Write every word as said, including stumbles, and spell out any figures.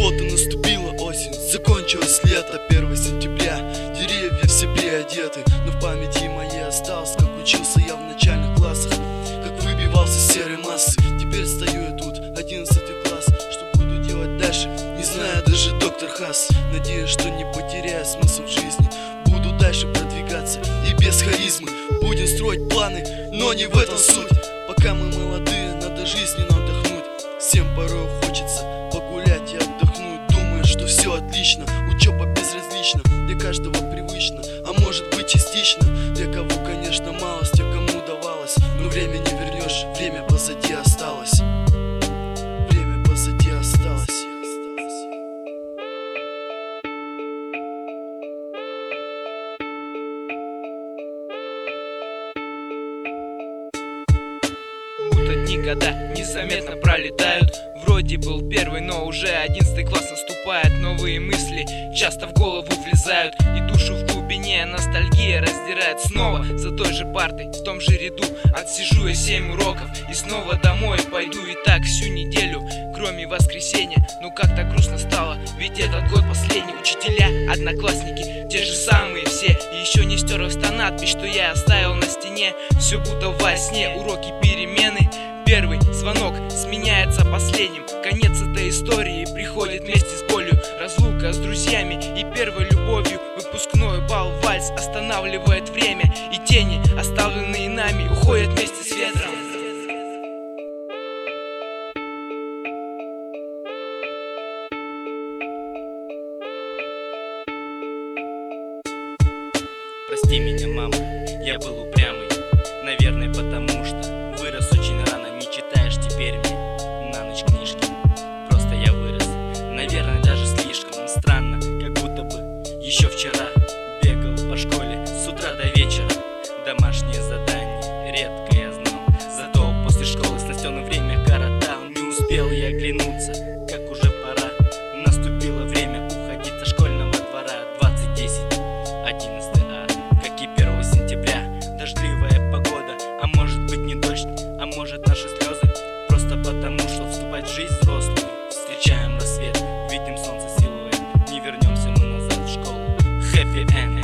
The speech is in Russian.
Вот и наступила осень, закончилось лето. Первое сентября, деревья все приодеты. Но в памяти моей осталось, как учился я в начальных классах, как выбивался из серой массы. Теперь стою я тут, одиннадцатый класс. Что буду делать дальше, не знаю даже доктор Хас. Надеюсь, что не потеряю смысл в жизни. Буду дальше продвигаться и без харизмы. Будем строить планы, но не в этом суть. Пока мы молодые, надо жизненно отдохнуть. Всем порой хочется погулять и отдохнуть. Думаю, что все отлично, учеба безразлична, для каждого привычно, а может быть частично. Для кого, конечно, малость, а кому давалось. Но время не вернешь, время позади осталось. Время позади осталось. Дни года незаметно пролетают. Вроде был первый, но уже одиннадцатый класс наступает. Новые мысли часто в голову влезают, и душу в глубине ностальгия раздирает. Снова за той же партой, в том же ряду отсижу я семь уроков и снова домой пойду. И так всю неделю, кроме воскресенья. Ну как-то грустно стало, ведь этот год последний. Учителя, одноклассники, те же самые все. И еще не стерлась та надпись, что я оставил на стене. Все будто во сне, уроки, перемены. Первый звонок сменяется последним. Конец этой истории приходит вместе с болью. Разлука с друзьями и первой любовью. Выпускной бал, вальс останавливает время. И тени, оставленные нами, уходят вместе с ветром. Прости меня, мама, я был упрямый. Наверное, потому что вырос очень рано. Не читаешь теперь мне на ночь книжки. Просто я вырос, наверное, даже слишком. Странно, как будто бы еще вчера бегал по школе с утра до вечера. Домашние задания редко я знал. Зато после школы с Настеной время коротал. Не успел я оглянуться, как уже пора. Наступило время уходить со школьного двора. Двадцать десять, одиннадцатый А, как и первого сентября. Дождливая погода, а может быть не дождь, а может наши слезы. Просто потому, что вступать в жизнь взрослую. Встречаем рассвет, видим солнце силуэт. Не вернемся мы назад в школу. Happy end.